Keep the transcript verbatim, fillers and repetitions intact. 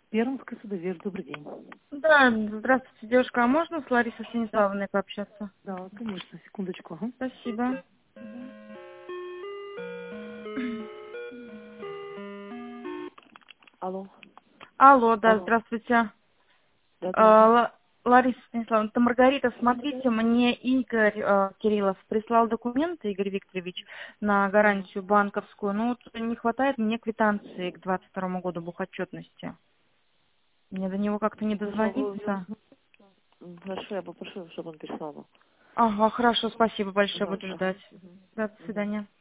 Пермская судовер, добрый день. Да, здравствуйте, девушка. А можно с Ларисой Да, Станиславовной пообщаться? да, конечно, секундочку. Ага. Спасибо. Алло, Алло, да, алло. здравствуйте. Да, да. А, Мгм. Ла- Лариса Станиславовна, это Маргарита. Смотрите, мне Игорь э, Кириллов прислал документы, Игорь Викторович, на Ага. гарантию банковскую. Ну, вот не хватает мне квитанции к двадцать второму году бухотчетности. Мне до него как-то не Хорошо, вы... дозвониться. М, Хорошо, я попрошу, чтобы он переслал вам. Ага, хорошо, спасибо большое, буду Пожалуйста. Ага. ждать. Мгм. Да, до Мгм. свидания.